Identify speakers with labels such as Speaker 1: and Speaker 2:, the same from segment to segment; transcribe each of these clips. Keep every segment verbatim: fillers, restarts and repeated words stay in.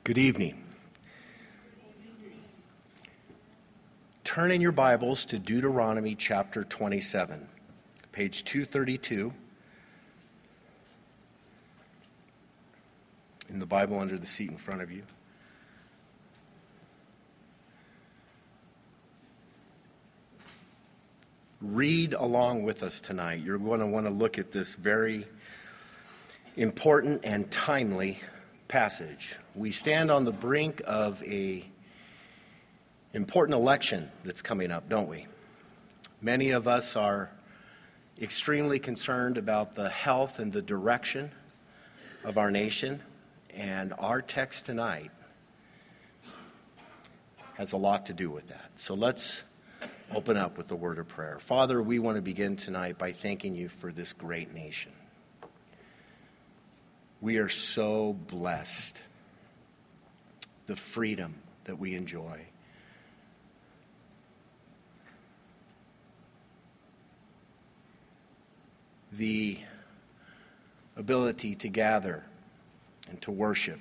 Speaker 1: Good evening. Turn in your Bibles to Deuteronomy chapter twenty-seven, page two thirty-two. In the Bible under the seat in front of you. Read along with us tonight. You're going to want to look at this very important and timely passage. We stand on the brink of a important election that's coming up, don't we? Many of us are extremely concerned about the health and the direction of our nation, and our text tonight has a lot to do with that. So let's open up with a word of prayer. Father, we want to begin tonight by thanking you for this great nation. We are so blessed, the freedom that we enjoy. The ability to gather and to worship.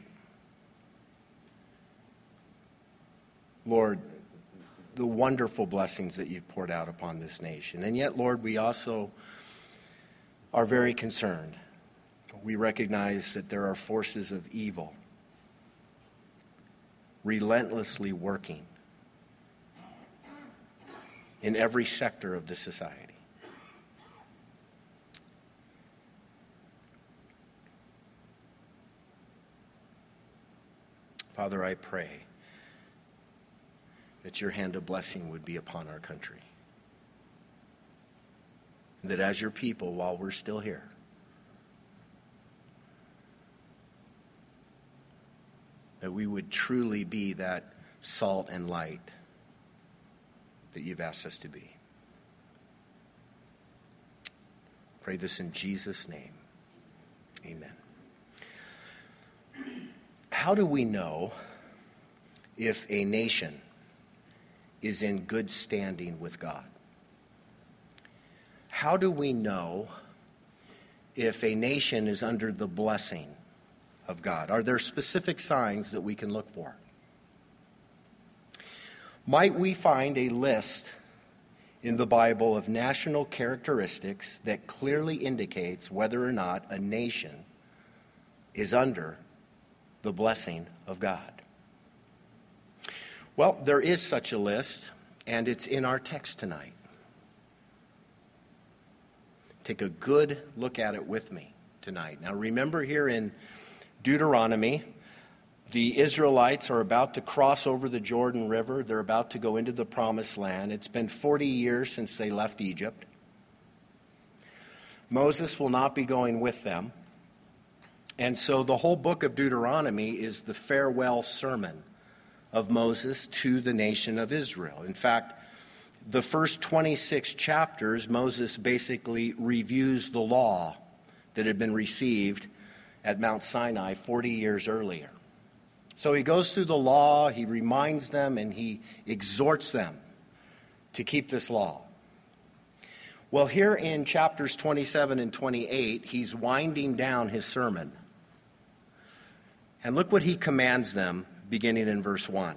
Speaker 1: Lord, the wonderful blessings that you've poured out upon this nation. And yet, Lord, we also are very concerned. We recognize that there are forces of evil relentlessly working in every sector of the society. Father, I pray that your hand of blessing would be upon our country. That as your people, while we're still here, that we would truly be that salt and light that you've asked us to be. Pray this in Jesus' name. Amen. How do we know if a nation is in good standing with God? How do we know if a nation is under the blessing of God? Are there specific signs that we can look for? Might we find a list in the Bible of national characteristics that clearly indicates whether or not a nation is under the blessing of God? Well, there is such a list, and it's in our text tonight. Take a good look at it with me tonight. Now, remember here in Deuteronomy, the Israelites are about to cross over the Jordan River. They're about to go into the Promised Land. It's been forty years since they left Egypt. Moses will not be going with them. And so the whole book of Deuteronomy is the farewell sermon of Moses to the nation of Israel. In fact, the first twenty-six chapters, Moses basically reviews the law that had been received at Mount Sinai forty years earlier. So he goes through the law, he reminds them, and he exhorts them to keep this law. Well, here in chapters twenty-seven and twenty-eight, he's winding down his sermon. And look what he commands them, beginning in verse one.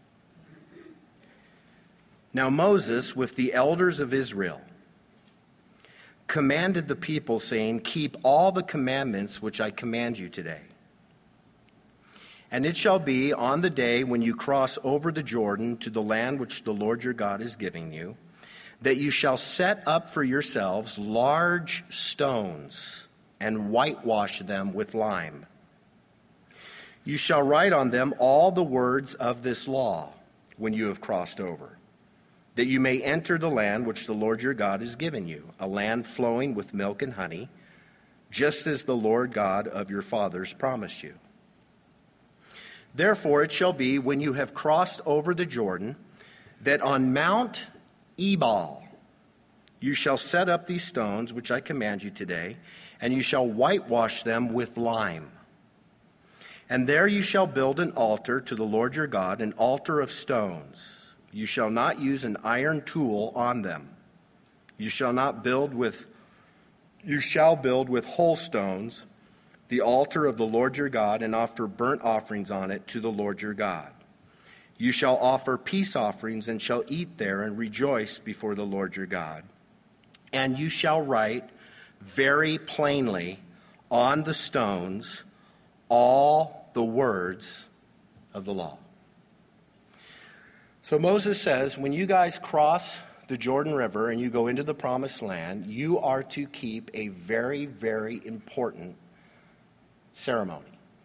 Speaker 1: Now Moses, with the elders of Israel, commanded the people, saying, keep all the commandments which I command you today. And it shall be on the day when you cross over the Jordan to the land which the Lord your God is giving you, that you shall set up for yourselves large stones and whitewash them with lime. You shall write on them all the words of this law when you have crossed over, that you may enter the land which the Lord your God has given you, a land flowing with milk and honey, just as the Lord God of your fathers promised you. Therefore it shall be, when you have crossed over the Jordan, that on Mount Ebal you shall set up these stones which I command you today, and you shall whitewash them with lime. And there you shall build an altar to the Lord your God, an altar of stones. You shall not use an iron tool on them. You shall not build with, you shall build with whole stones, the altar of the Lord your God, and offer burnt offerings on it to the Lord your God. You shall offer peace offerings and shall eat there and rejoice before the Lord your God. And you shall write very plainly on the stones all the words of the law. So Moses says, when you guys cross the Jordan River and you go into the promised land, you are to keep a very, very important ceremony.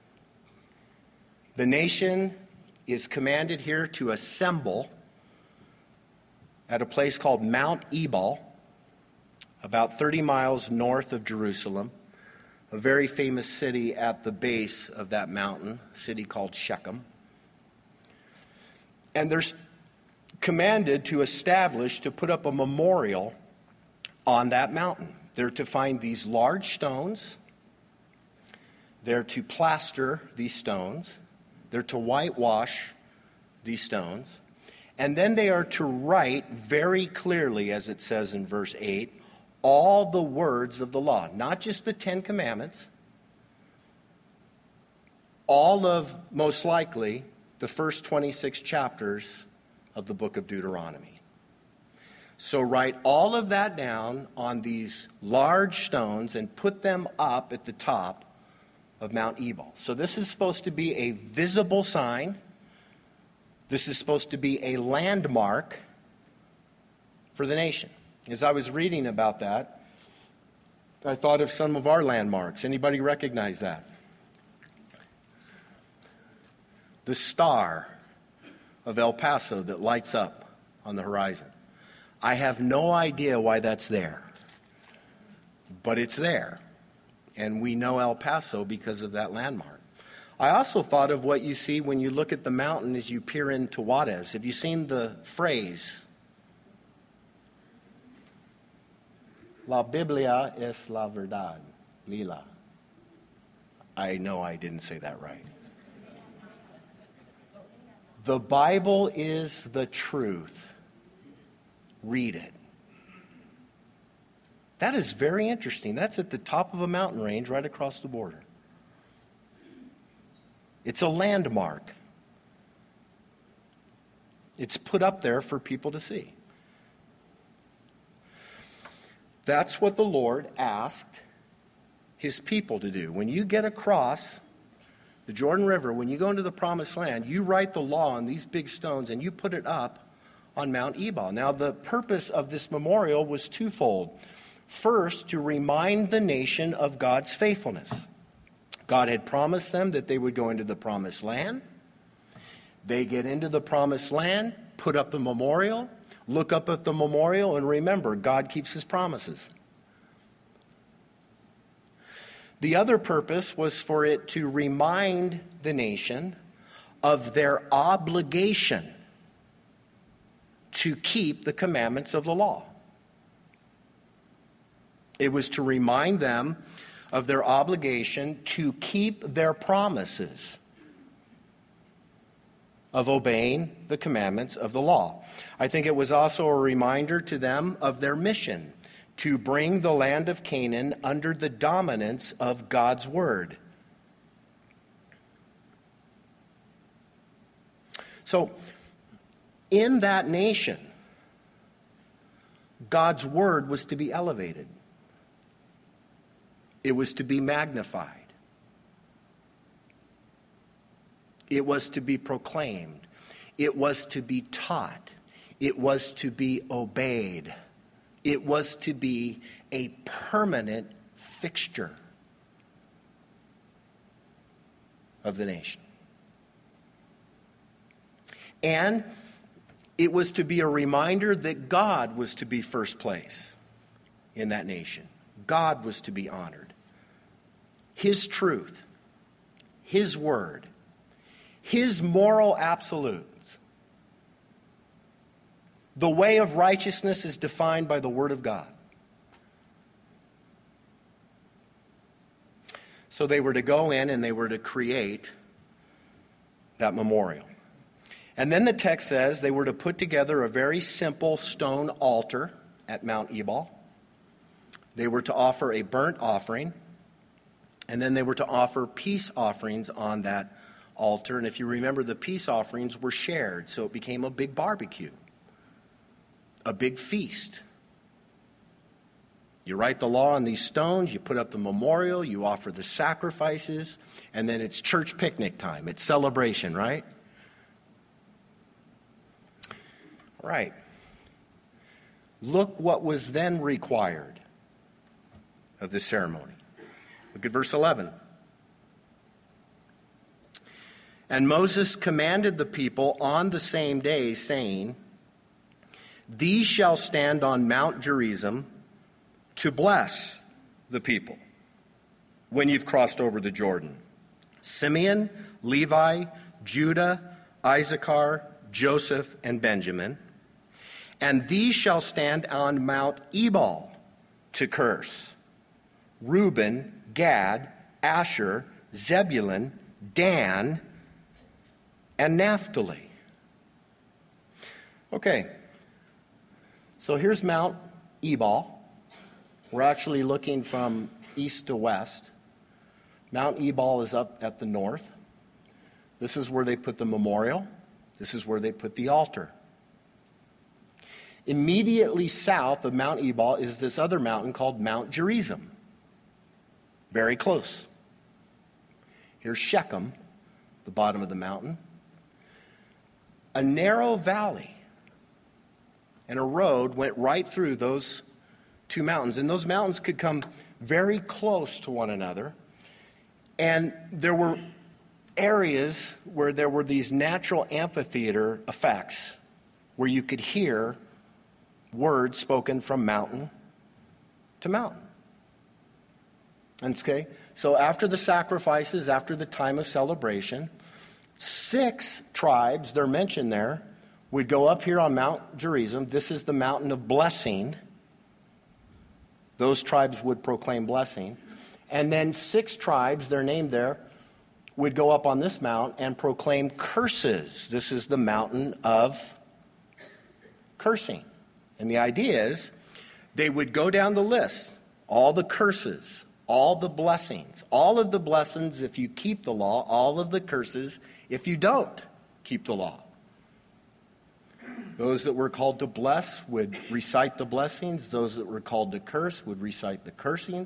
Speaker 1: The nation is commanded here to assemble at a place called Mount Ebal, about thirty miles north of Jerusalem, a very famous city at the base of that mountain, a city called Shechem. And they're commanded to establish, to put up a memorial on that mountain. They're to find these large stones. They're to plaster these stones. They're to whitewash these stones. And then they are to write very clearly, as it says in verse eight, all the words of the law. Not just the Ten Commandments. All of, most likely, the first twenty-six chapters of the book of Deuteronomy. So write all of that down on these large stones and put them up at the top of Mount Ebal. So this is supposed to be a visible sign. This is supposed to be a landmark for the nation. As I was reading about that, I thought of some of our landmarks. Anybody recognize that? The star of El Paso that lights up on the horizon. I have no idea why that's there, but it's there. And we know El Paso because of that landmark. I also thought of what you see when you look at the mountain as you peer into Juarez. Have you seen the phrase, La Biblia es la verdad, Lila? I know I didn't say that right. The Bible is the truth. Read it. That is very interesting. That's at the top of a mountain range right across the border. It's a landmark. It's put up there for people to see. That's what the Lord asked his people to do. When you get across the Jordan River, when you go into the promised land, you write the law on these big stones and you put it up on Mount Ebal. Now, the purpose of this memorial was twofold. First, to remind the nation of God's faithfulness. God had promised them that they would go into the promised land. They get into the promised land, put up the memorial, look up at the memorial, and remember, God keeps his promises. The other purpose was for it to remind the nation of their obligation to keep the commandments of the law. It was to remind them of their obligation to keep their promises of obeying the commandments of the law. I think it was also a reminder to them of their mission to bring the land of Canaan under the dominance of God's word. So, in that nation, God's word was to be elevated. It was to be magnified. It was to be proclaimed. It was to be taught. It was to be obeyed. It was to be a permanent fixture of the nation. And it was to be a reminder that God was to be first place in that nation. God was to be honored. His truth, his word, his moral absolutes. The way of righteousness is defined by the word of God. So they were to go in and they were to create that memorial. And then the text says they were to put together a very simple stone altar at Mount Ebal. They were to offer a burnt offering. And then they were to offer peace offerings on that altar. And if you remember, the peace offerings were shared, so it became a big barbecue, a big feast. You write the law on these stones, you put up the memorial, you offer the sacrifices, and then it's church picnic time. It's celebration, right? Right. Look what was then required of the ceremony. Look at verse eleven. And Moses commanded the people on the same day, saying, These shall stand on Mount Gerizim to bless the people when you've crossed over the Jordan. Simeon, Levi, Judah, Issachar, Joseph, and Benjamin. And these shall stand on Mount Ebal to curse. Reuben, Gad, Asher, Zebulun, Dan, and Naphtali. Okay, so here's Mount Ebal. We're actually looking from east to west. Mount Ebal is up at the north. This is where they put the memorial. This is where they put the altar. Immediately south of Mount Ebal is this other mountain called Mount Gerizim. Very close. Here's Shechem, the bottom of the mountain. A narrow valley and a road went right through those two mountains. And those mountains could come very close to one another. And there were areas where there were these natural amphitheater effects where you could hear words spoken from mountain to mountain. Okay, so after the sacrifices, after the time of celebration, six tribes, they're mentioned there, would go up here on Mount Gerizim. This is the mountain of blessing. Those tribes would proclaim blessing. And then six tribes, they're named there, would go up on this mount and proclaim curses. This is the mountain of cursing. And the idea is they would go down the list, all the curses, all the blessings, all of the blessings if you keep the law, all of the curses if you don't keep the law. Those that were called to bless would recite the blessings. Those that were called to curse would recite the cursings.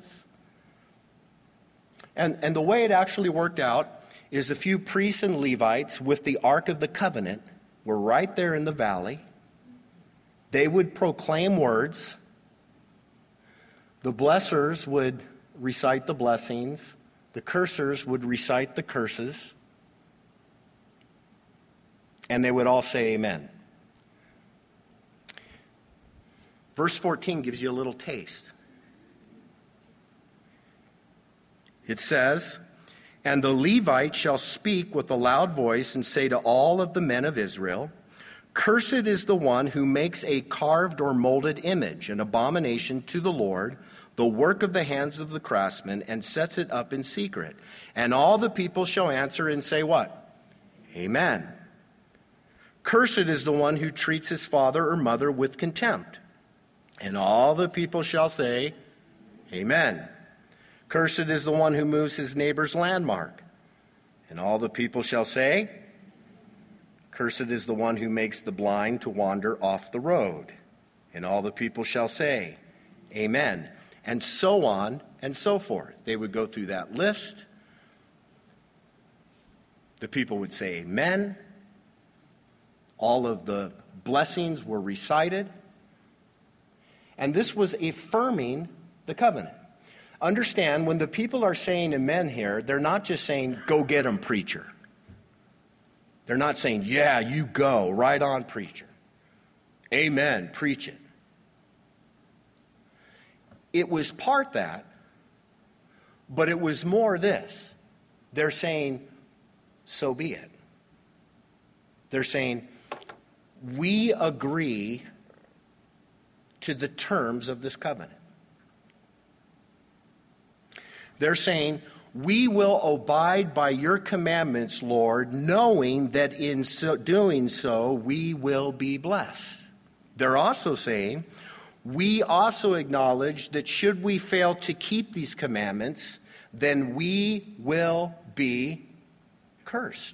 Speaker 1: And, and the way it actually worked out is a few priests and Levites with the Ark of the Covenant were right there in the valley. They would proclaim words. The blessers would recite the blessings. The cursers would recite the curses. And they would all say amen. Verse fourteen gives you a little taste. It says, And the Levite shall speak with a loud voice and say to all of the men of Israel, Cursed is the one who makes a carved or molded image, an abomination to the Lord, the work of the hands of the craftsman, and sets it up in secret. And all the people shall answer and say what? Amen. Cursed is the one who treats his father or mother with contempt. And all the people shall say, Amen. Cursed is the one who moves his neighbor's landmark. And all the people shall say, Cursed is the one who makes the blind to wander off the road. And all the people shall say, Amen. And so on and so forth. They would go through that list. The people would say amen. All of the blessings were recited. And this was affirming the covenant. Understand, when the people are saying amen here, they're not just saying, go get them, preacher. They're not saying, yeah, you go, right on, preacher. Amen, preach it. It was part that, but it was more this. They're saying, so be it. They're saying, we agree to the terms of this covenant. They're saying, we will abide by your commandments, Lord, knowing that in so doing so, we will be blessed. They're also saying, we also acknowledge that should we fail to keep these commandments, then we will be cursed.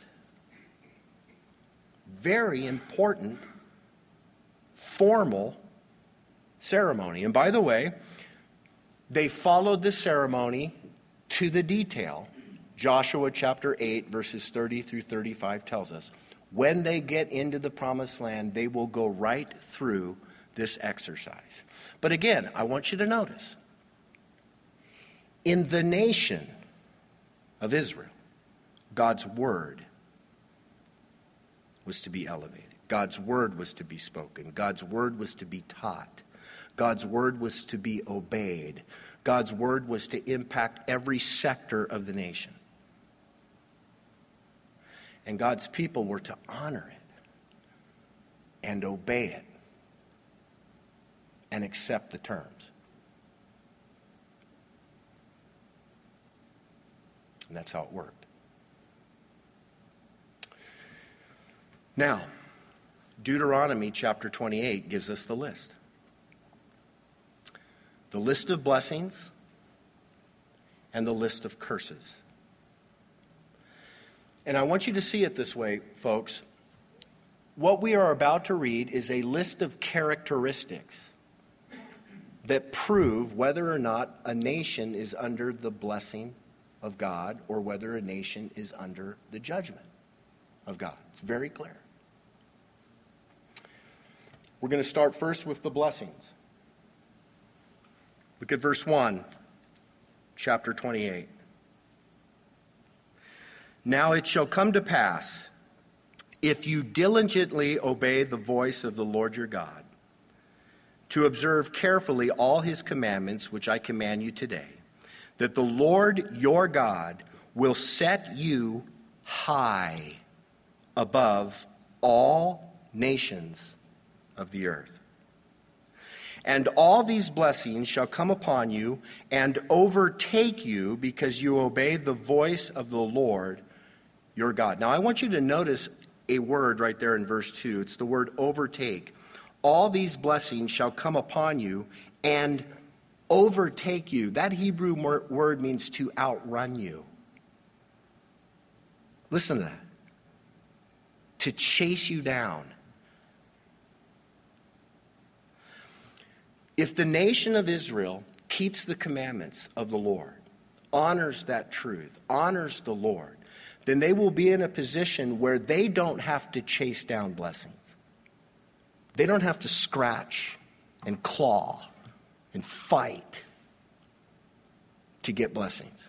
Speaker 1: Very important, formal ceremony. And by the way, they followed this ceremony to the detail. Joshua chapter eight, verses thirty through thirty-five tells us, when they get into the promised land, they will go right through this exercise. But again, I want you to notice, in the nation of Israel, God's word was to be elevated. God's word was to be spoken. God's word was to be taught. God's word was to be obeyed. God's word was to impact every sector of the nation. And God's people were to honor it and obey it and accept the terms. And that's how it worked. Now, Deuteronomy chapter twenty-eight gives us the list. The list of blessings and the list of curses. And I want you to see it this way, folks. What we are about to read is a list of characteristics that prove whether or not a nation is under the blessing of God or whether a nation is under the judgment of God. It's very clear. We're going to start first with the blessings. Look at verse one, chapter twenty-eight. Now it shall come to pass, if you diligently obey the voice of the Lord your God, to observe carefully all his commandments which I command you today, that the Lord your God will set you high above all nations of the earth. And all these blessings shall come upon you and overtake you because you obey the voice of the Lord your God. Now I want you to notice a word right there in verse two. It's the word overtake. All these blessings shall come upon you and overtake you. That Hebrew word means to outrun you. Listen to that. To chase you down. If the nation of Israel keeps the commandments of the Lord, honors that truth, honors the Lord, then they will be in a position where they don't have to chase down blessings. They don't have to scratch and claw and fight to get blessings.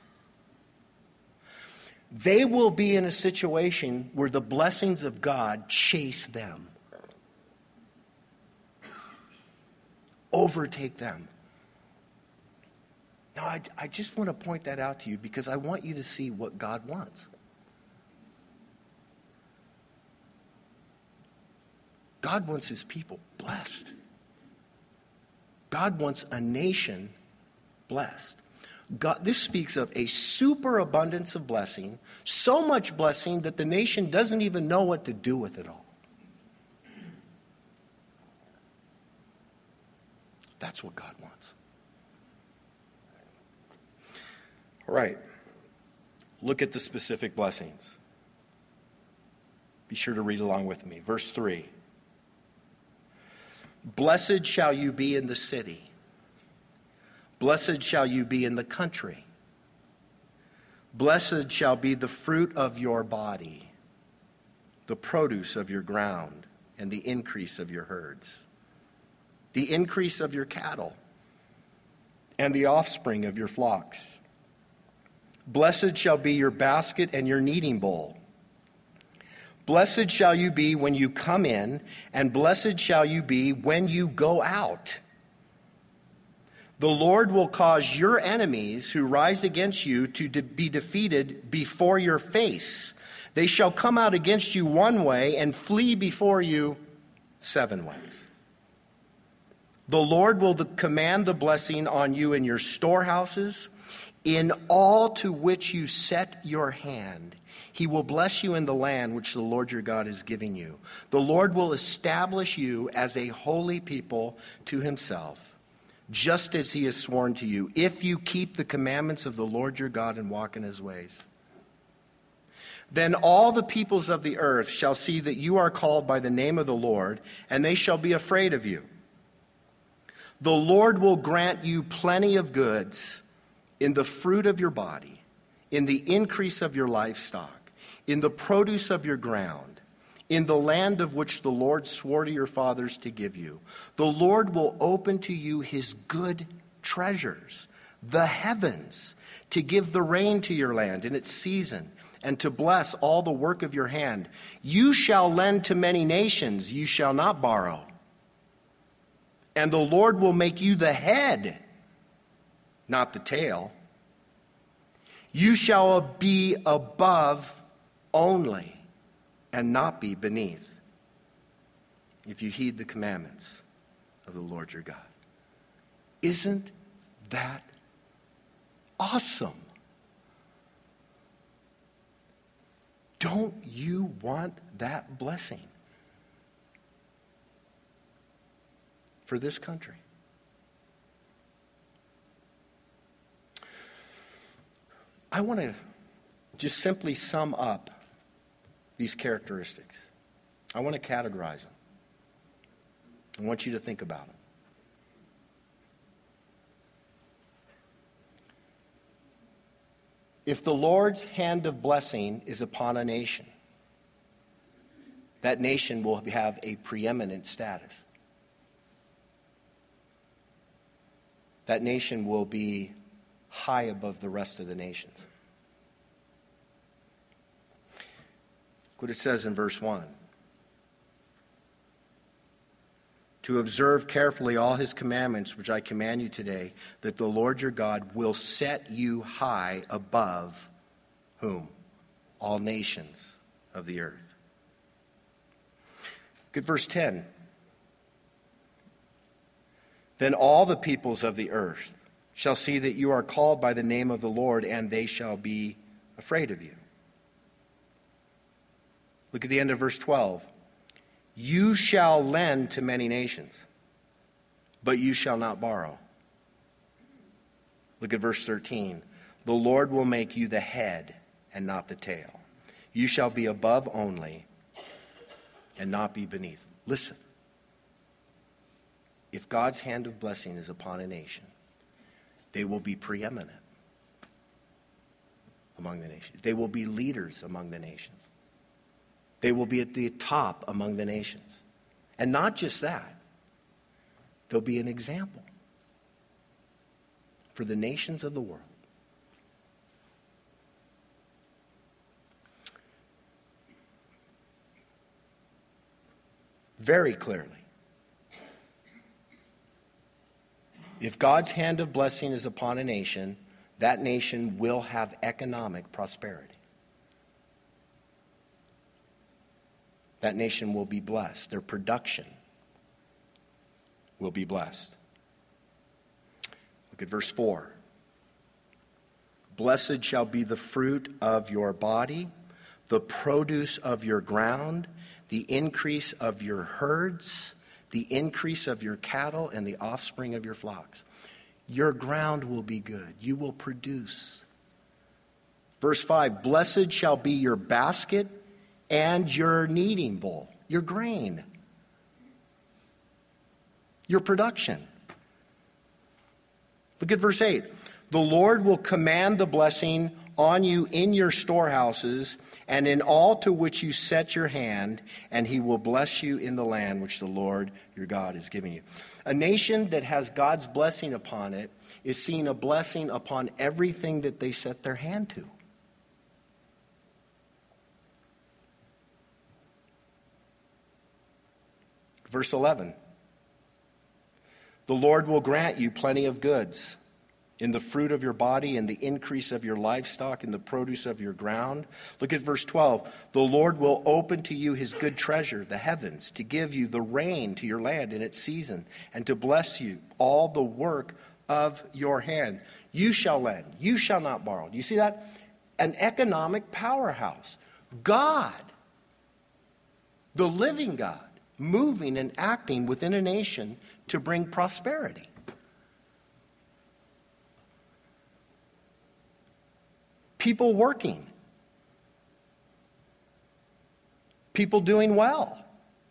Speaker 1: They will be in a situation where the blessings of God chase them, overtake them. Now, I, I just want to point that out to you because I want you to see what God wants. God wants his people blessed. God wants a nation blessed. God, this speaks of a superabundance of blessing, so much blessing that the nation doesn't even know what to do with it all. That's what God wants. All right. Look at the specific blessings. Be sure to read along with me. Verse three. Blessed shall you be in the city. Blessed shall you be in the country. Blessed shall be the fruit of your body, the produce of your ground, and the increase of your herds, the increase of your cattle, and the offspring of your flocks. Blessed shall be your basket and your kneading bowl. Blessed shall you be when you come in, and blessed shall you be when you go out. The Lord will cause your enemies who rise against you to de- be defeated before your face. They shall come out against you one way and flee before you seven ways. The Lord will command the blessing on you in your storehouses, in all to which you set your hand. He will bless you in the land which the Lord your God is giving you. The Lord will establish you as a holy people to himself, just as he has sworn to you, if you keep the commandments of the Lord your God and walk in his ways. Then all the peoples of the earth shall see that you are called by the name of the Lord, and they shall be afraid of you. The Lord will grant you plenty of goods in the fruit of your body, in the increase of your livestock, in the produce of your ground, in the land of which the Lord swore to your fathers to give you. The Lord will open to you his good treasures, the heavens, to give the rain to your land in its season, and to bless all the work of your hand. You shall lend to many nations, you shall not borrow. And the Lord will make you the head, not the tail. You shall be above only, and not be beneath, if you heed the commandments of the Lord your God. Isn't that awesome? Don't you want that blessing for this country? I want to just simply sum up these characteristics. I want to categorize them. I want you to think about them. If the Lord's hand of blessing is upon a nation, that nation will have a preeminent status. That nation will be high above the rest of the nations. Look what it says in verse one. To observe carefully all his commandments, which I command you today, that the Lord your God will set you high above whom? All nations of the earth. Look at verse ten. Then all the peoples of the earth shall see that you are called by the name of the Lord, and they shall be afraid of you. Look at the end of verse twelve. You shall lend to many nations, but you shall not borrow. Look at verse thirteen. The Lord will make you the head and not the tail. You shall be above only and not be beneath. Listen. If God's hand of blessing is upon a nation, they will be preeminent among the nations. They will be leaders among the nations. They will be at the top among the nations. And not just that, they'll be an example for the nations of the world. Very clearly, if God's hand of blessing is upon a nation, that nation will have economic prosperity. That nation will be blessed. Their production will be blessed. Look at verse four. Blessed shall be the fruit of your body, the produce of your ground, the increase of your herds, the increase of your cattle, and the offspring of your flocks. Your ground will be good. You will produce. Verse five, blessed shall be your basket and your kneading bowl, your grain, your production. Look at verse eight. The Lord will command the blessing on you in your storehouses and in all to which you set your hand, and he will bless you in the land which the Lord your God is giving you. A nation that has God's blessing upon it is seeing a blessing upon everything that they set their hand to. Verse eleven. The Lord will grant you plenty of goods in the fruit of your body, in the increase of your livestock, in the produce of your ground. Look at verse twelve. The Lord will open to you his good treasure, the heavens, to give you the rain to your land in its season, and to bless you all the work of your hand. You shall lend, you shall not borrow. Do you see that? An economic powerhouse. God, the living God, moving and acting within a nation to bring prosperity. People working. People doing well.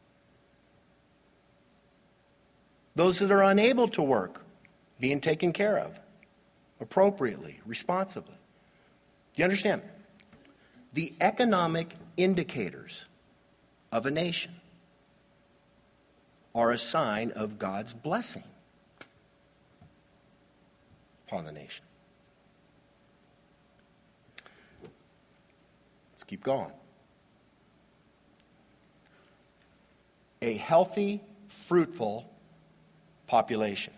Speaker 1: Those that are unable to work being taken care of appropriately, responsibly. Do you understand? The economic indicators of a nation are a sign of God's blessing upon the nation. Let's keep going. A healthy, fruitful population.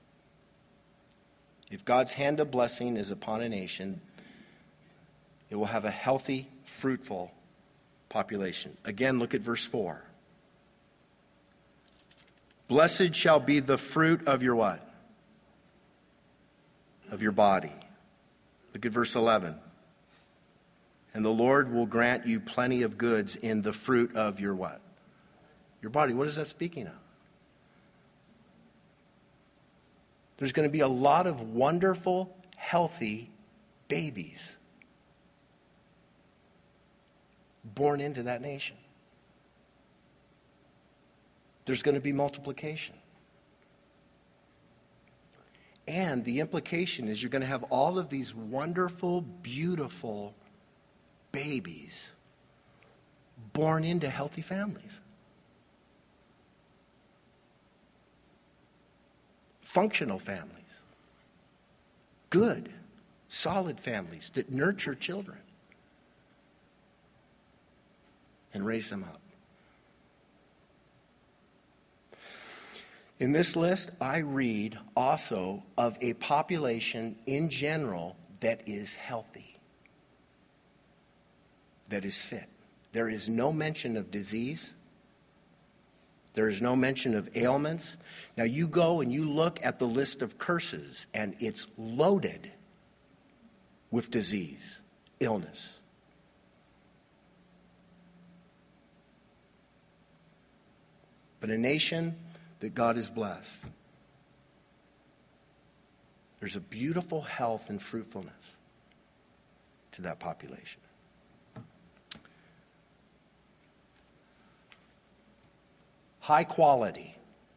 Speaker 1: If God's hand of blessing is upon a nation, it will have a healthy, fruitful population. Again, look at verse four. Blessed shall be the fruit of your what? Of your body. Look at verse eleven. And the Lord will grant you plenty of goods in the fruit of your what? Your body. What is that speaking of? There's going to be a lot of wonderful, healthy babies born into that nation. There's going to be multiplication. And the implication is you're going to have all of these wonderful, beautiful babies born into healthy families. Functional families. Good, solid families that nurture children and raise them up. In this list, I read also of a population in general that is healthy, that is fit. There is no mention of disease. There is no mention of ailments. Now you go and you look at the list of curses, and it's loaded with disease, illness. But a nation that God has blessed, there's a beautiful health and fruitfulness to that population. High quality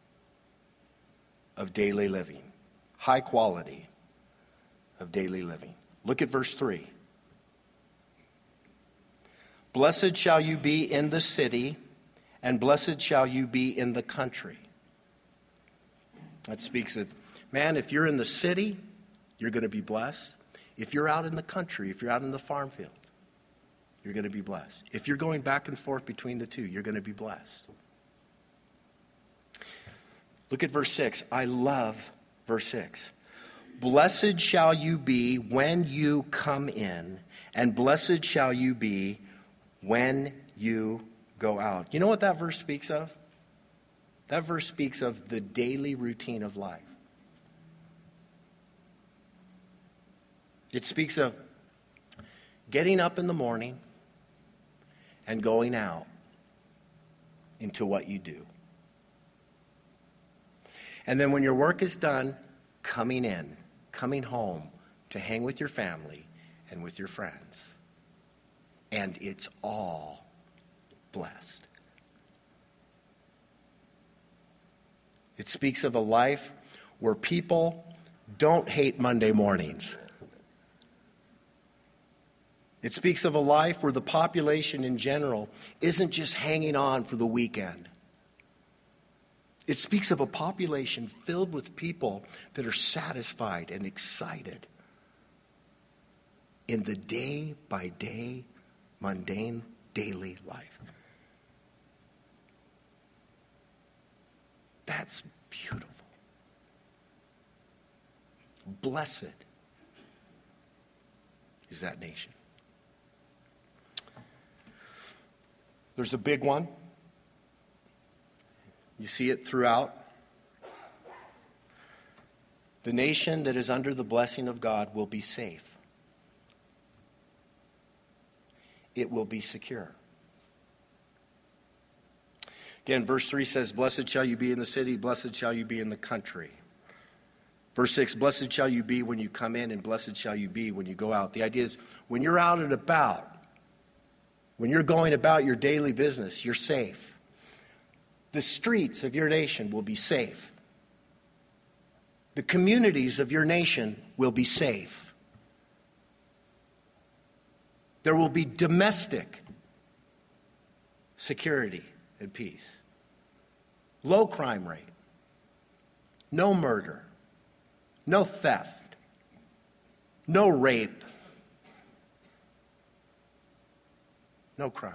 Speaker 1: of daily living. High quality of daily living. Look at verse three. Blessed shall you be in the city, and blessed shall you be in the country. That speaks of, man, if you're in the city, you're going to be blessed. If you're out in the country, if you're out in the farm field, you're going to be blessed. If you're going back and forth between the two, you're going to be blessed. Look at verse six. I love verse six. Blessed shall you be when you come in, and blessed shall you be when you go out. You know what that verse speaks of? That verse speaks of the daily routine of life. It speaks of getting up in the morning and going out into what you do. And then when your work is done, coming in, coming home to hang with your family and with your friends. And it's all blessed. It speaks of a life where people don't hate Monday mornings. It speaks of a life where the population in general isn't just hanging on for the weekend. It speaks of a population filled with people that are satisfied and excited in the day-by-day, mundane, daily life. That's beautiful. Blessed is that nation. There's a big one. You see it throughout. The nation that is under the blessing of God will be safe. It will be secure. Again, verse three says, blessed shall you be in the city, blessed shall you be in the country. Verse six, blessed shall you be when you come in, and blessed shall you be when you go out. The idea is when you're out and about, when you're going about your daily business, you're safe. The streets of your nation will be safe. The communities of your nation will be safe. There will be domestic security and peace. Low crime rate. No murder. No theft. No rape. No crime.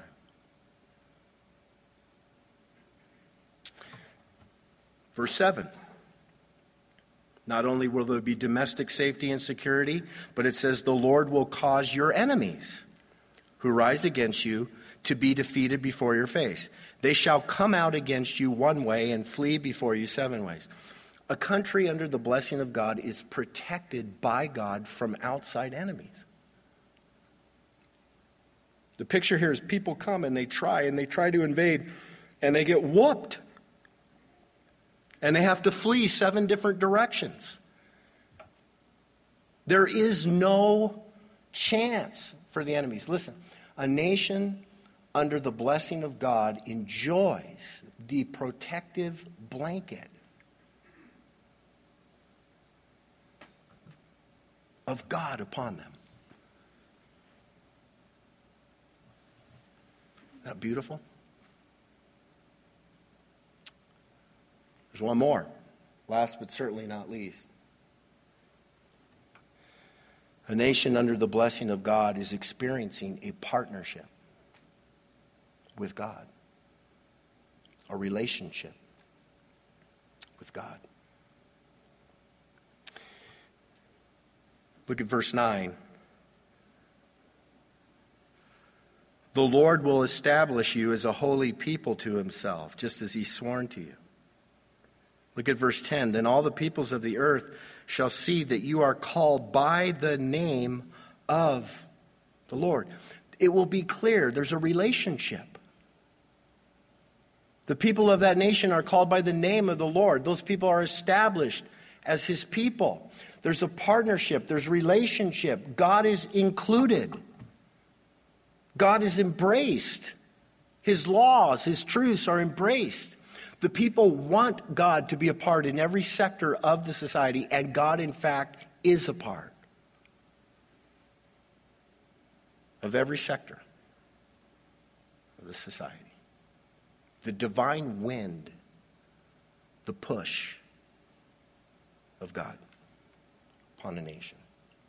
Speaker 1: Verse seven. Not only will there be domestic safety and security, but it says the Lord will cause your enemies who rise against you to be defeated before your face. They shall come out against you one way and flee before you seven ways. A country under the blessing of God is protected by God from outside enemies. The picture here is people come and they try and they try to invade and they get whooped. And they have to flee seven different directions. There is no chance for the enemies. Listen, a nation under the blessing of God enjoys the protective blanket of God upon them. Isn't that beautiful? There's one more, last but certainly not least. A nation under the blessing of God is experiencing a partnership with God, a relationship with God. Look at verse nine. The Lord will establish you as a holy people to himself, just as he's sworn to you. Look at verse ten. Then all the peoples of the earth shall see that you are called by the name of the Lord. It will be clear there's a relationship. The people of that nation are called by the name of the Lord. Those people are established as his people. There's a partnership. There's relationship. God is included. God is embraced. His laws, his truths are embraced. The people want God to be a part in every sector of the society, and God, in fact, is a part of every sector of the society. The divine wind, the push of God upon a nation.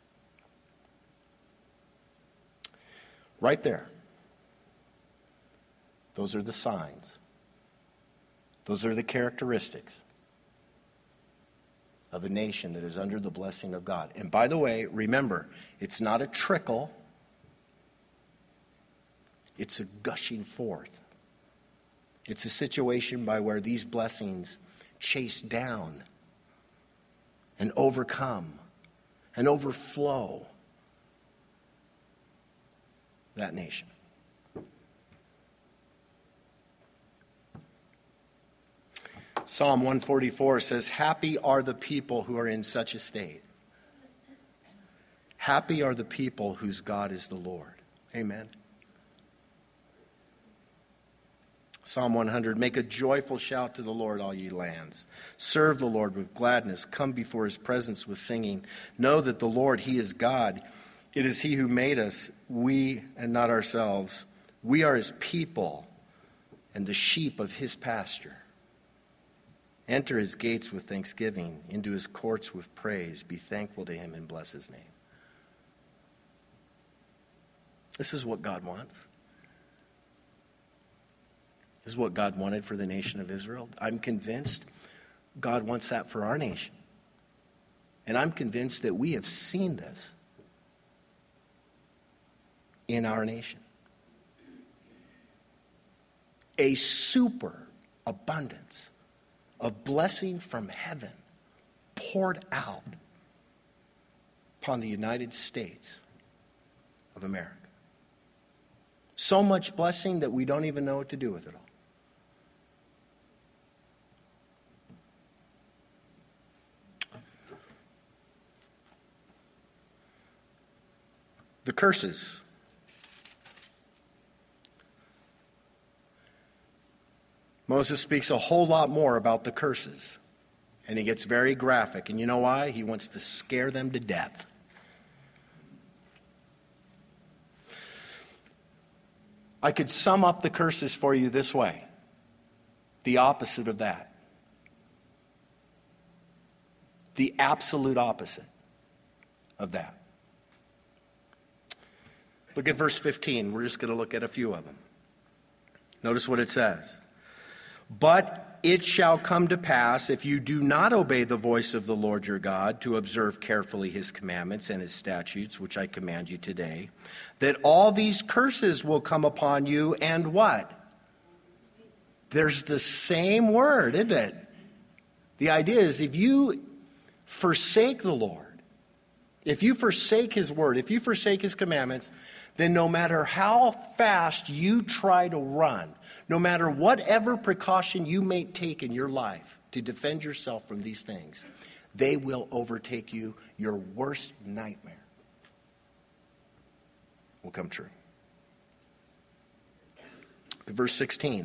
Speaker 1: Right there. Those are the signs. Those are the characteristics of a nation that is under the blessing of God. And by the way, remember, it's not a trickle. It's a gushing forth. It's a situation by where these blessings chase down and overcome and overflow that nation. Psalm one forty-four says, happy are the people who are in such a state. Happy are the people whose God is the Lord. Amen. Psalm one hundred, make a joyful shout to the Lord, all ye lands. Serve the Lord with gladness. Come before his presence with singing. Know that the Lord, he is God. It is he who made us, we and not ourselves. We are his people and the sheep of his pasture. Enter his gates with thanksgiving, into his courts with praise. Be thankful to him and bless his name. This is what God wants. This is what God wanted for the nation of Israel. I'm convinced God wants that for our nation. And I'm convinced that we have seen this in our nation. A super abundance of blessing from heaven poured out upon the United States of America. So much blessing that we don't even know what to do with it all. The curses. Moses speaks a whole lot more about the curses. And he gets very graphic. And you know why? He wants to scare them to death. I could sum up the curses for you this way. The opposite of that. The absolute opposite of that. Look at verse fifteen. We're just going to look at a few of them. Notice what it says. But it shall come to pass, if you do not obey the voice of the Lord your God, to observe carefully his commandments and his statutes, which I command you today, that all these curses will come upon you, and what? There's the same word, isn't it? The idea is if you forsake the Lord, if you forsake his word, if you forsake his commandments, then no matter how fast you try to run, no matter whatever precaution you may take in your life to defend yourself from these things, they will overtake you. Your worst nightmare will come true. Verse sixteen.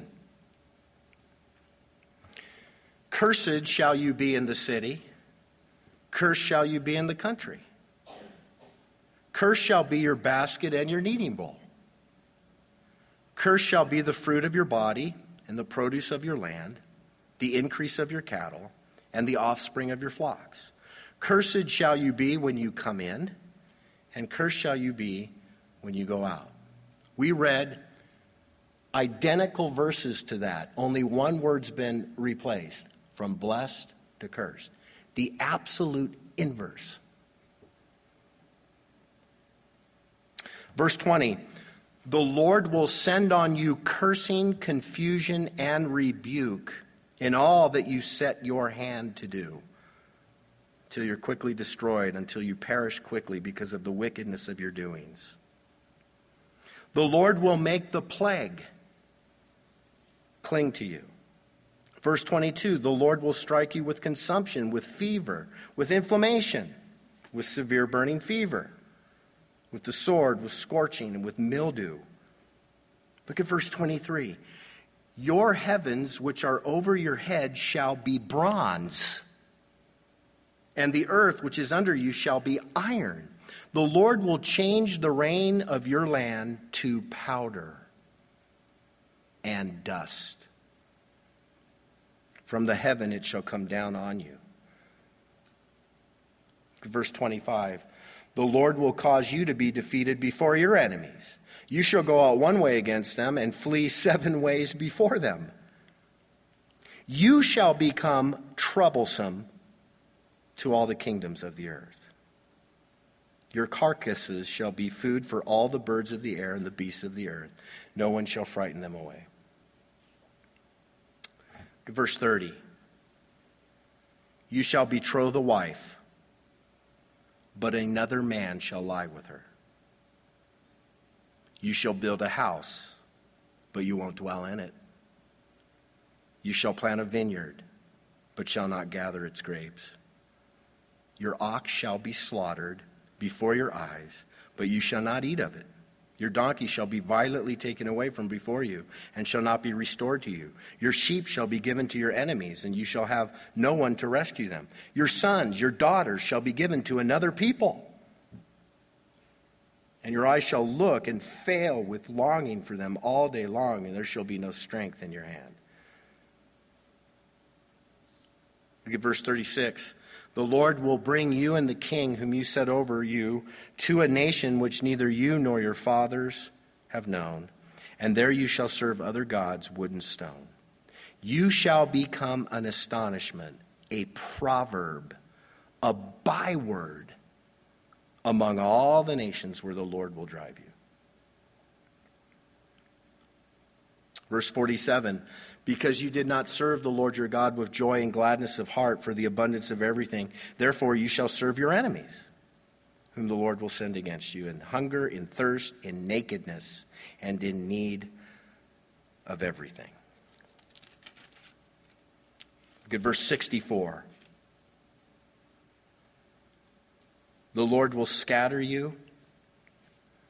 Speaker 1: Cursed shall you be in the city, cursed shall you be in the country. Cursed shall be your basket and your kneading bowl. Cursed shall be the fruit of your body and the produce of your land, the increase of your cattle, and the offspring of your flocks. Cursed shall you be when you come in, and cursed shall you be when you go out. We read identical verses to that. Only one word's been replaced, from blessed to cursed. The absolute inverse. Verse twenty, the Lord will send on you cursing, confusion, and rebuke in all that you set your hand to do, till you're quickly destroyed, until you perish quickly because of the wickedness of your doings. The Lord will make the plague cling to you. Verse twenty-two, the Lord will strike you with consumption, with fever, with inflammation, with severe burning fever, with the sword, with scorching, and with mildew. Look at verse twenty-three. Your heavens, which are over your head, shall be bronze, and the earth, which is under you, shall be iron. The Lord will change the rain of your land to powder and dust. From the heaven it shall come down on you. Verse twenty-five. The Lord will cause you to be defeated before your enemies. You shall go out one way against them and flee seven ways before them. You shall become troublesome to all the kingdoms of the earth. Your carcasses shall be food for all the birds of the air and the beasts of the earth. No one shall frighten them away. Verse thirty. You shall betroth a wife, but another man shall lie with her. You shall build a house, but you won't dwell in it. You shall plant a vineyard, but shall not gather its grapes. Your ox shall be slaughtered before your eyes, but you shall not eat of it. Your donkey shall be violently taken away from before you, and shall not be restored to you. Your sheep shall be given to your enemies, and you shall have no one to rescue them. Your sons, your daughters shall be given to another people, and your eyes shall look and fail with longing for them all day long, and there shall be no strength in your hand. Look at verse thirty-six. The Lord will bring you and the king whom you set over you to a nation which neither you nor your fathers have known, and there you shall serve other gods, wood and stone. You shall become an astonishment, a proverb, a byword among all the nations where the Lord will drive you. Verse forty-seven, because you did not serve the Lord your God with joy and gladness of heart for the abundance of everything, therefore you shall serve your enemies, whom the Lord will send against you, in hunger, in thirst, in nakedness, and in need of everything. Look at verse sixty-four. The Lord will scatter you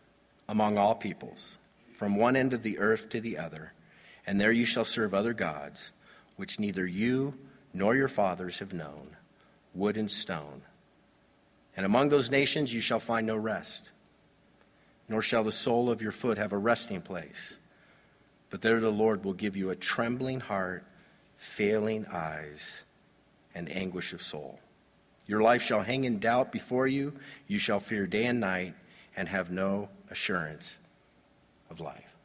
Speaker 1: among all peoples, from one end of the earth to the other, and there you shall serve other gods, which neither you nor your fathers have known, wood and stone. And among those nations you shall find no rest, nor shall the sole of your foot have a resting place. But there the Lord will give you a trembling heart, failing eyes, and anguish of soul. Your life shall hang in doubt before you. You shall fear day and night and have no assurance of life.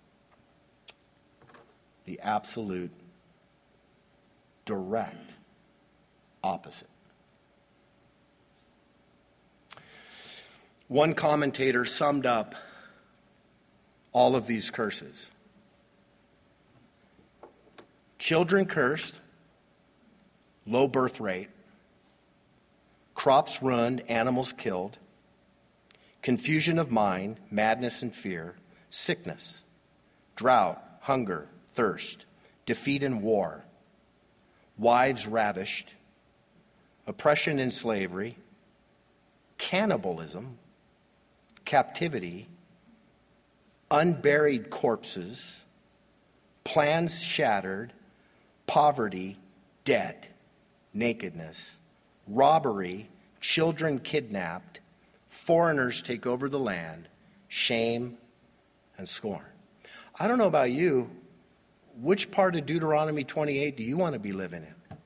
Speaker 1: The absolute, direct opposite. One commentator summed up all of these curses. Children cursed, low birth rate, crops ruined, animals killed, confusion of mind, madness and fear, sickness, drought, hunger, thirst, defeat and war, wives ravished, oppression and slavery, cannibalism, captivity, unburied corpses, plans shattered, poverty, debt, nakedness, robbery, children kidnapped, foreigners take over the land, shame and scorn. I don't know about you, which part of Deuteronomy twenty-eight do you want to be living in?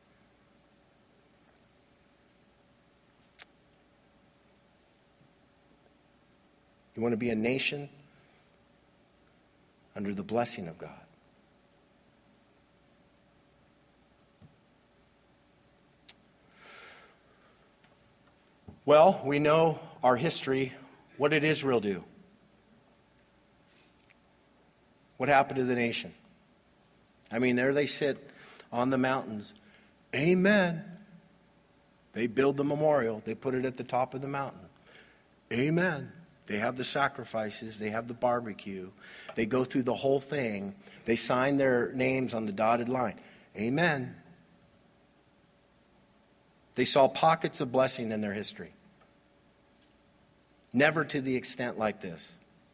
Speaker 1: You want to be a nation under the blessing of God. Well, we know our history. What did Israel do? What happened to the nation? I mean, there they sit on the mountains. Amen. They build the memorial. They put it at the top of the mountain. Amen. They have the sacrifices. They have the barbecue. They go through the whole thing. They sign their names on the dotted line. Amen. They saw pockets of blessing in their history. Never to the extent like this.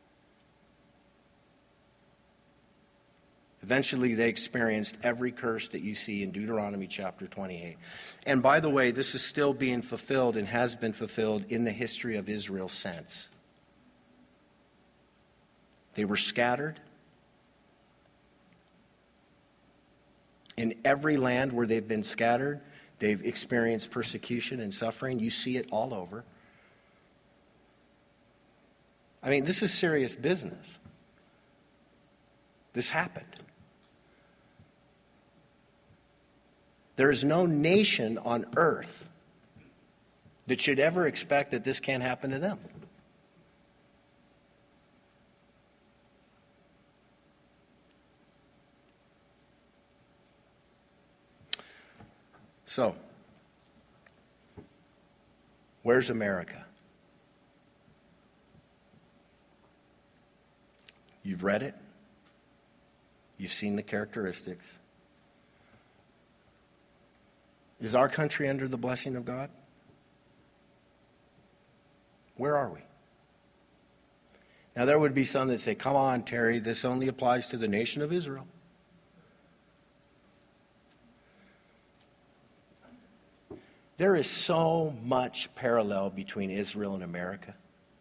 Speaker 1: Eventually, they experienced every curse that you see in Deuteronomy chapter twenty-eight. And by the way, this is still being fulfilled and has been fulfilled in the history of Israel since. They were scattered. In every land where they've been scattered, they've experienced persecution and suffering. You see it all over. I mean, this is serious business. This happened. There is no nation on earth that should ever expect that this can't happen to them. So, where's America? You've read it. You've seen the characteristics. Is our country under the blessing of God? Where are we? Now, there would be some that say, come on, Terry, this only applies to the nation of Israel. There is so much parallel between Israel and America.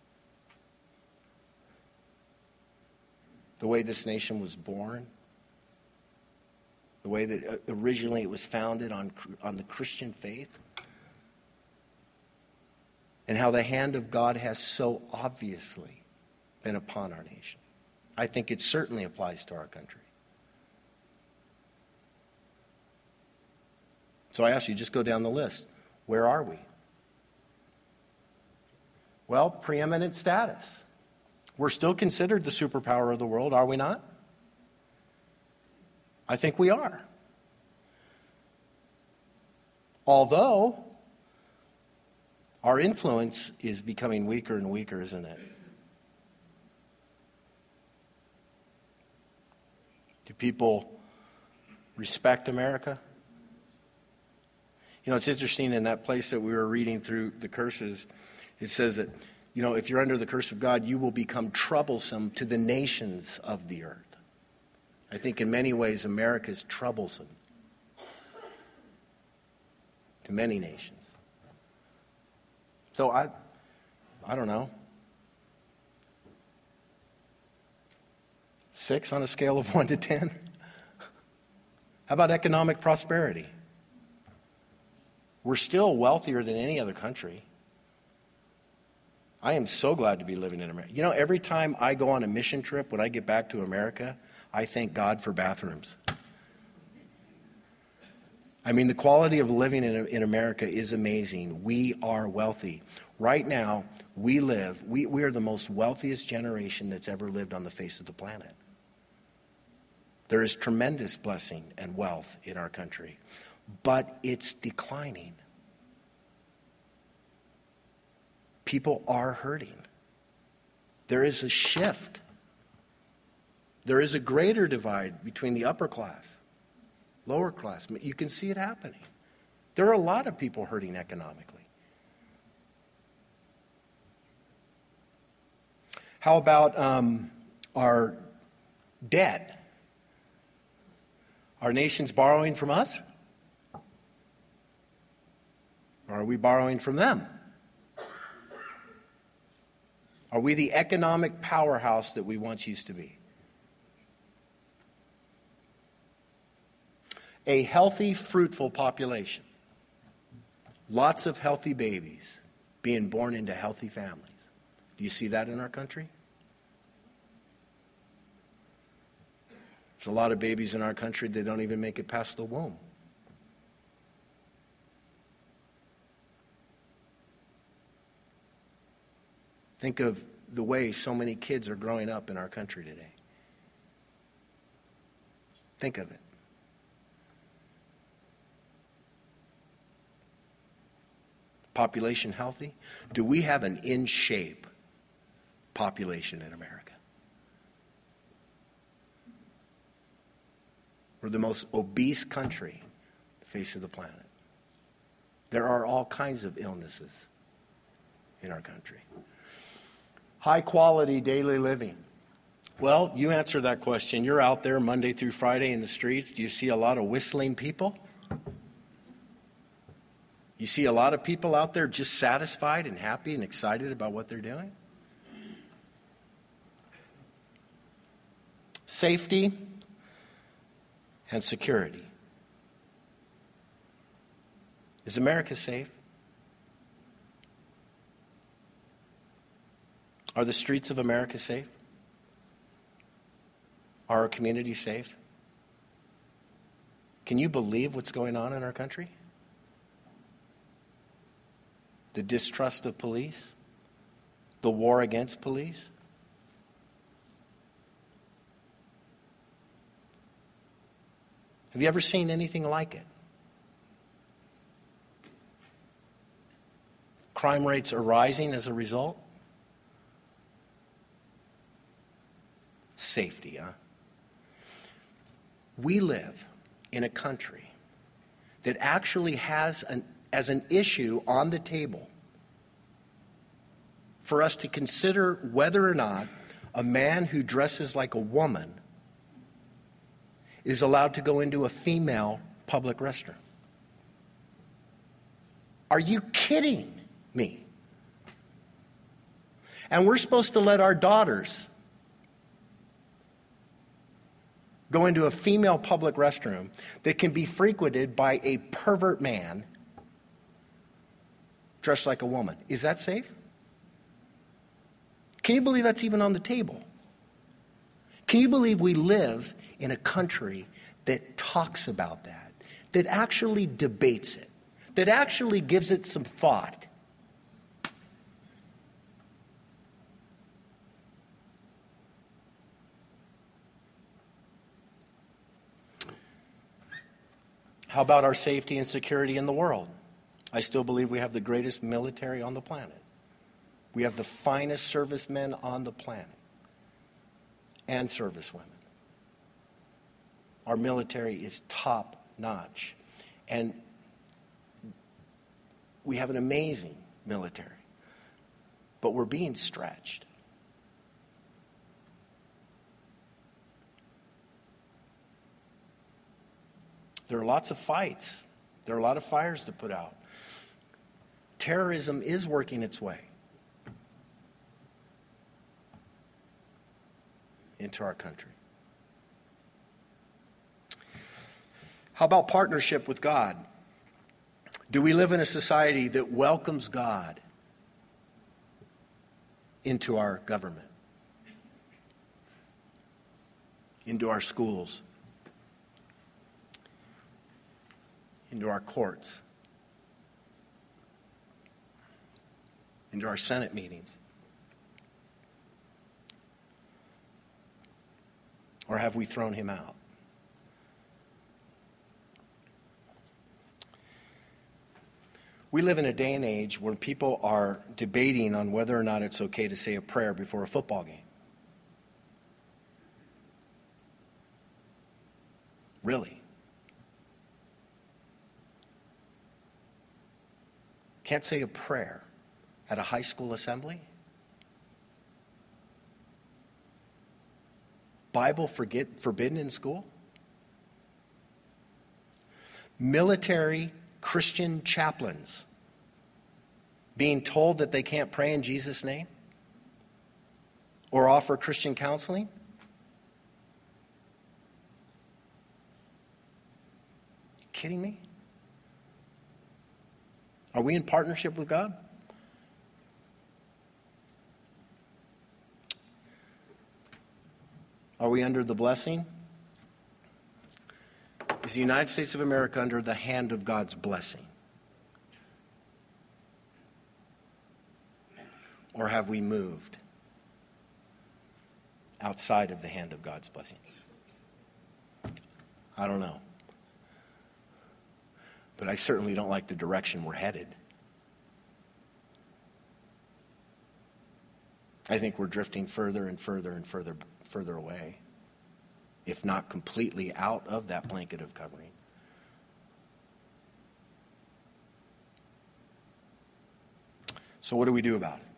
Speaker 1: The way this nation was born, the way that originally it was founded on, on the Christian faith, and how the hand of God has so obviously been upon our nation. I think it certainly applies to our country. So I ask you, just go down the list. Where are we? Well, preeminent status. We're still considered the superpower of the world, are we not? I think we are. Although our influence is becoming weaker and weaker, isn't it? Do people respect America? You know, it's interesting in that place that we were reading through the curses, it says that You know, if you're under the curse of God, you will become troublesome to the nations of the earth. I think in many ways America is troublesome to many nations. So I, I don't know. Six on a scale of one to ten? How about economic prosperity? We're still wealthier than any other country. I am so glad to be living in America. You know, every time I go on a mission trip, when I get back to America, I thank God for bathrooms. I mean, the quality of living in, in America is amazing. We are wealthy. Right now, we live, we, we are the most wealthiest generation that's ever lived on the face of the planet. There is tremendous blessing and wealth in our country, but it's declining. People are hurting. There is a shift. There is a greater divide between the upper class, lower class. You can see it happening. There are a lot of people hurting economically. How about um, our debt? Our nation's borrowing from us? Or are we borrowing from them? Are we the economic powerhouse that we once used to be? A healthy, fruitful population. Lots of healthy babies being born into healthy families. Do you see that in our country? There's a lot of babies in our country that don't even make it past the womb. Think of the way so many kids are growing up in our country today. Think of it. Population healthy? Do we have an in shape population in America? We're the most obese country on the face of the planet. There are all kinds of illnesses in our country. High quality daily living. Well, you answer that question. You're out there Monday through Friday in the streets. Do you see a lot of whistling people? You see a lot of people out there just satisfied and happy and excited about what they're doing? Safety and security. Is America safe? Are the streets of America safe? Are our communities safe? Can you believe what's going on in our country? The distrust of police, the war against police. Have you ever seen anything like it? Crime rates are rising as a result. Safety, huh? We live in a country that actually has an, as an issue on the table for us to consider whether or not a man who dresses like a woman is allowed to go into a female public restroom. Are you kidding me? And we're supposed to let our daughters go into a female public restroom that can be frequented by a pervert man dressed like a woman. Is that safe? Can you believe that's even on the table? Can you believe we live in a country that talks about that, that actually debates it, that actually gives it some thought? How about our safety and security in the world? I still believe we have the greatest military on the planet. We have the finest servicemen on the planet and servicewomen. Our military is top notch. And we have an amazing military. but we're being stretched. There are lots of fights. There are a lot of fires to put out. Terrorism is working its way into our country. How about partnership with God? Do we live in a society that welcomes God into our government, into our schools, into our courts, into our Senate meetings? Or have we thrown him out? We live in a day and age where people are debating on whether or not it's okay to say a prayer before a football game. Really? Can't say a prayer at a high school assembly? Bible forget, forbidden in school? Military Christian chaplains being told that they can't pray in Jesus' name or offer Christian counseling? You kidding me? Are we in partnership with God? Are we under the blessing? Is the United States of America under the hand of God's blessing? Or have we moved outside of the hand of God's blessing? I don't know. But I certainly don't like the direction we're headed. I think we're drifting further and further and further, further away, if not completely out of that blanket of covering. So what do we do about it?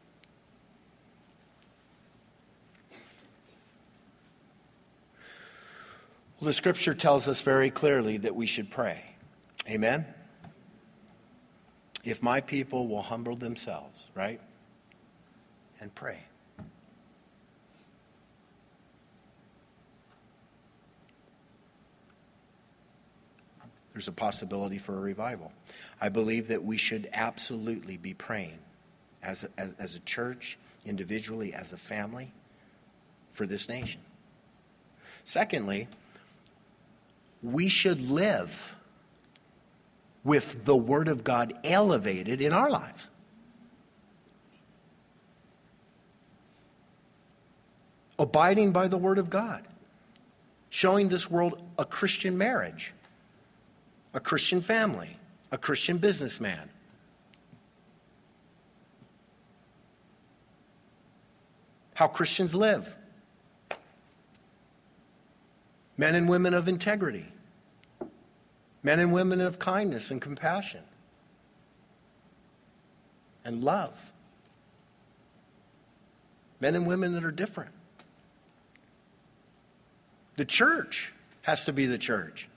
Speaker 1: Well, the scripture tells us very clearly that we should pray. Amen? If my people will humble themselves, right? And pray. There's a possibility for a revival. I believe that we should absolutely be praying as a, as, as a church, individually, as a family, for this nation. Secondly, we should live with the Word of God elevated in our lives. Abiding by the Word of God. Showing this world a Christian marriage, a Christian family, a Christian businessman. How Christians live. Men and women of integrity. Men and women of kindness and compassion. And love. Men and women that are different. The church has to be the church.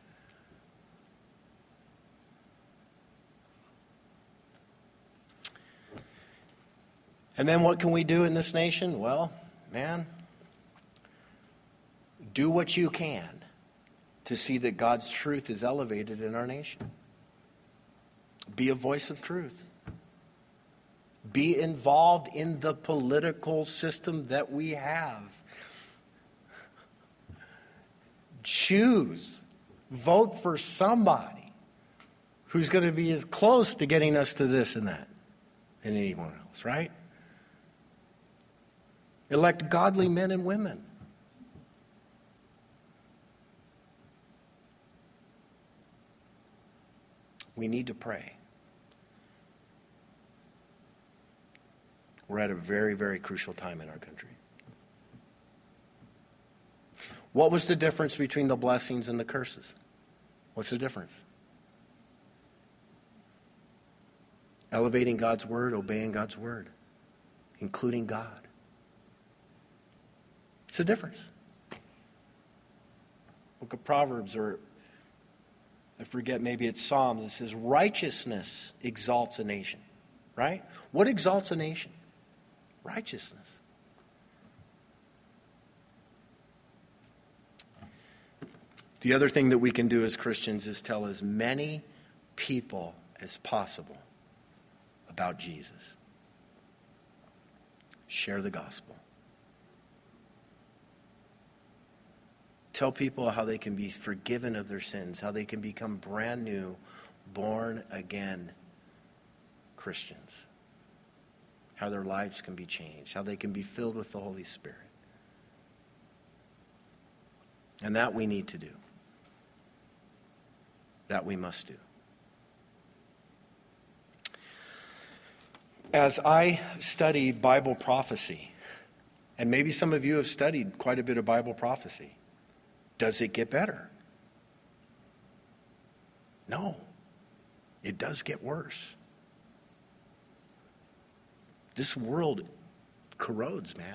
Speaker 1: And then what can we do in this nation? Well, man, do what you can to see that God's truth is elevated in our nation. Be a voice of truth. Be involved in the political system that we have. Choose, vote for somebody who's going to be as close to getting us to this and that than anyone else, right? Elect godly men and women. We need to pray. We're at a very, very crucial time in our country. What was the difference between the blessings and the curses? What's the difference? Elevating God's word, obeying God's word. including God. It's the difference. Book of Proverbs, or I forget, maybe it's Psalms. It says, righteousness exalts a nation, right? What exalts a nation? Righteousness. The other thing that we can do as Christians is tell as many people as possible about Jesus. Share the gospel. Tell people how they can be forgiven of their sins, how they can become brand new, born again Christians, how their lives can be changed, how they can be filled with the Holy Spirit. And that we need to do. That we must do. As I study Bible prophecy, and maybe some of you have studied quite a bit of Bible prophecy, does it get better? No. It does get worse. This world corrodes, man.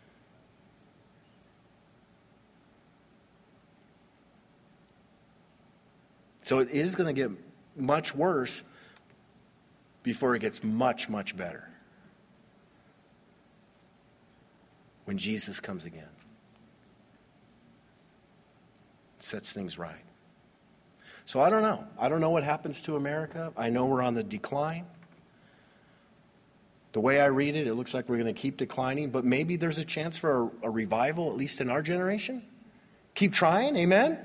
Speaker 1: So it is going to get much worse before it gets much, much better. When Jesus comes again. Sets things right. So I don't know. I don't know what happens to America. I know we're on the decline. The way I read it, it looks like we're going to keep declining, but maybe there's a chance for a, a revival, at least in our generation. Keep trying, amen?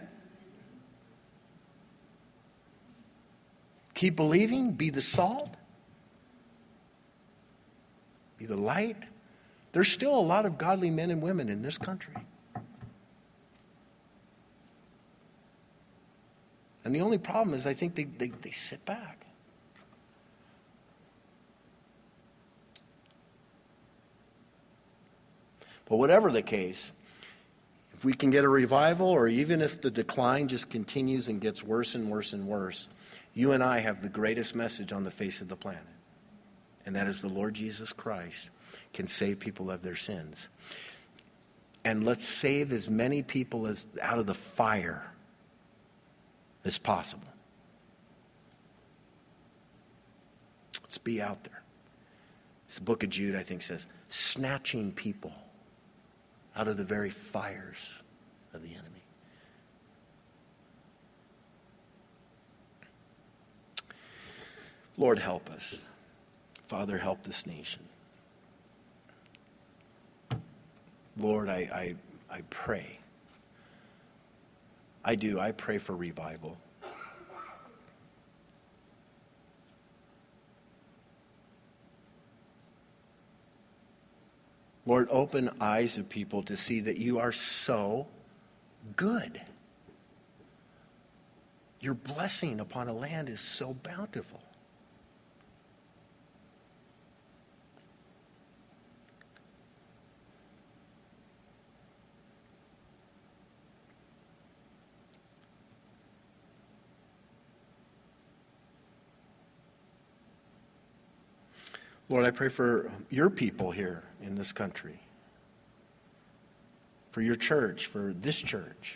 Speaker 1: Keep believing, be the salt, be the light. There's still a lot of godly men and women in this country. And the only problem is I think they, they, they sit back. But whatever the case, if we can get a revival, or even if the decline just continues and gets worse and worse and worse, you and I have the greatest message on the face of the planet. And that is the Lord Jesus Christ can save people of their sins. And let's save as many people as out of the fire as possible. Let's be out there. It's the book of Jude, I think, says, snatching people out of the very fires of the enemy. Lord, help us. Father, help this nation. Lord, I, I, I pray. I do. I pray for revival. Lord, open eyes of people to see that you are so good. Your blessing upon a land is so bountiful. Lord, I pray for your people here in this country, for your church, for this church.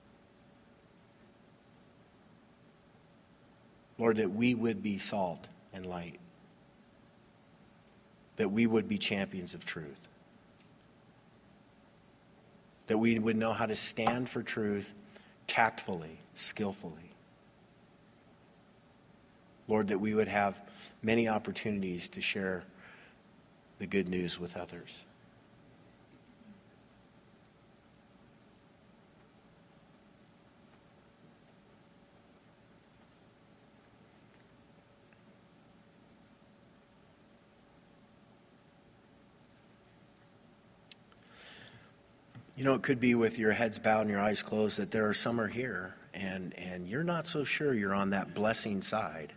Speaker 1: Lord, that we would be salt and light, that we would be champions of truth, that we would know how to stand for truth tactfully, skillfully. Lord, that we would have many opportunities to share the good news with others. You know, it could be with your heads bowed and your eyes closed that there are some are here and, and you're not so sure you're on that blessing side.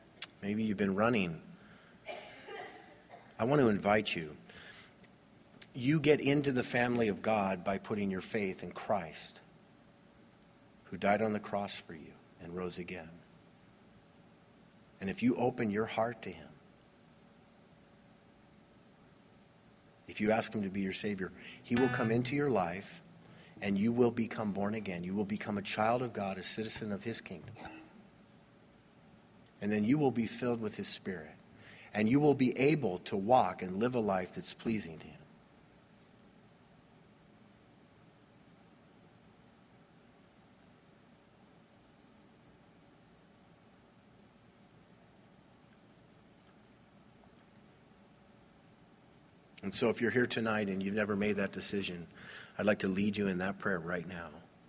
Speaker 1: Maybe you've been running. I want to invite you. you get into the family of God by putting your faith in Christ, who died on the cross for you and rose again. And if you open your heart to him, if you ask him to be your Savior, he will come into your life and you will become born again. You will become a child of God, a citizen of his kingdom. And then you will be filled with his Spirit. And you will be able to walk and live a life that's pleasing to him. And so if you're here tonight and you've never made that decision, I'd like to lead you in that prayer right now.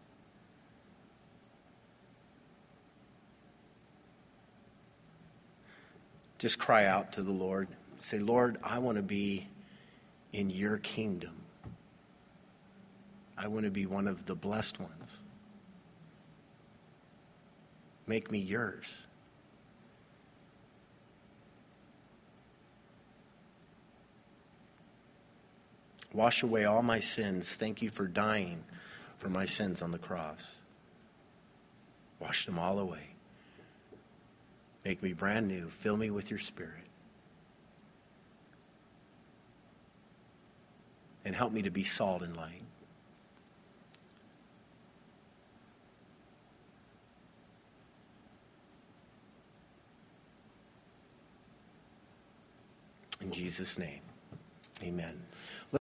Speaker 1: Just cry out to the Lord. Say, Lord, I want to be in your kingdom. I want to be one of the blessed ones. Make me yours. Wash away all my sins. Thank you for dying for my sins on the cross. Wash them all away. Make me brand new. Fill me with your Spirit. And help me to be salt and light. In Jesus' name, amen.